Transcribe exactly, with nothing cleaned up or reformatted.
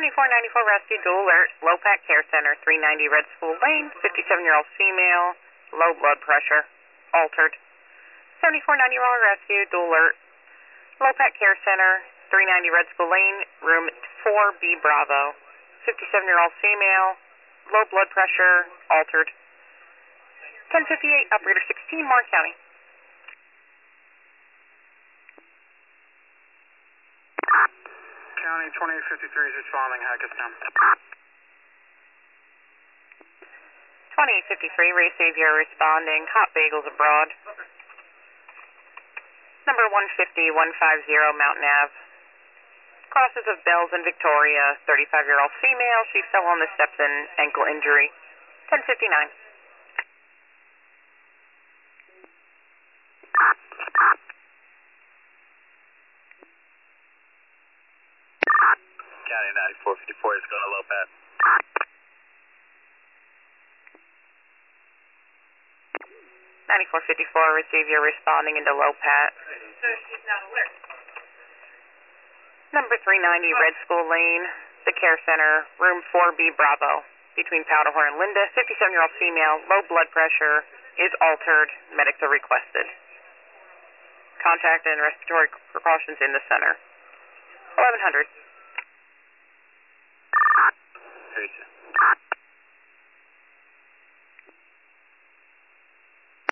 seventy-four ninety-four rescue, dual alert, Low Pack Care Center, three ninety Red School Lane, fifty-seven-year-old female, low blood pressure, altered. seventy-four ninety-one rescue, dual alert, Low Pack Care Center, three ninety Red School Lane, room four B Bravo, fifty-seven-year-old female, low blood pressure, altered. ten fifty-eight, operator sixteen, Mark County. County twenty-eight fifty-three is responding, Hackettstown. twenty-eight fifty-three, Ray Savior responding, hot bagels abroad. Number one fifty, one fifty, Mountain Ave. Crosses of Bells and Victoria, thirty-five-year-old female, she fell on the steps and ankle injury. ten fifty-nine. County ninety-four fifty-four is going to Low Pat. ninety-four fifty-four, receive your responding into Low Pat. So she's not alert. Number three ninety Red School Lane, the Care Center, room four B Bravo, between Powderhorn and Linda, fifty-seven-year-old female, low blood pressure, is altered, medics are requested. Contact and respiratory precautions in the center. eleven hundred. Teresa.